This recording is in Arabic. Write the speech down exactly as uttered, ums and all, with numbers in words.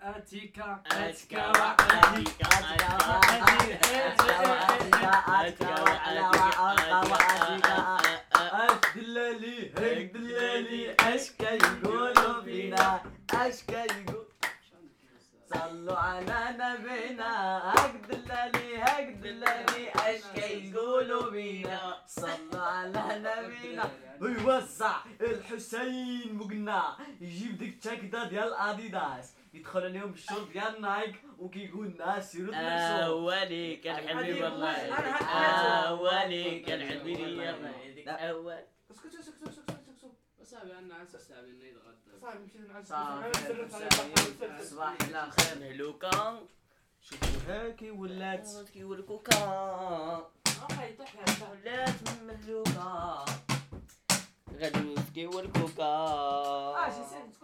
وآتيك أتك وأتيك اش دلالي هيك دلالي اش كيقولوا فينا اش كيقولوا صلوا على نبينا هك دلالي هك دلالي اش كيقولوا بينا صلوا على نبينا ويوزع الحسين بقنا يجيب ديك تشاكدا ديال اديداس يدخل عليهم بالشرط ديال نايك وكيقول الناس يرد نفسهم أولي كان حبيب الله أولي كان حبيب الله أول اسكت اسكت اسكت اسكت اسكت صاحبي انا عسى صاحبي انه يتغدى صاحبي مشيت نعس صباح الخير مهلوكا شوفوا هاكي ولات كي ولكوكا ولات مهلوكا غدوز كي ولكوكا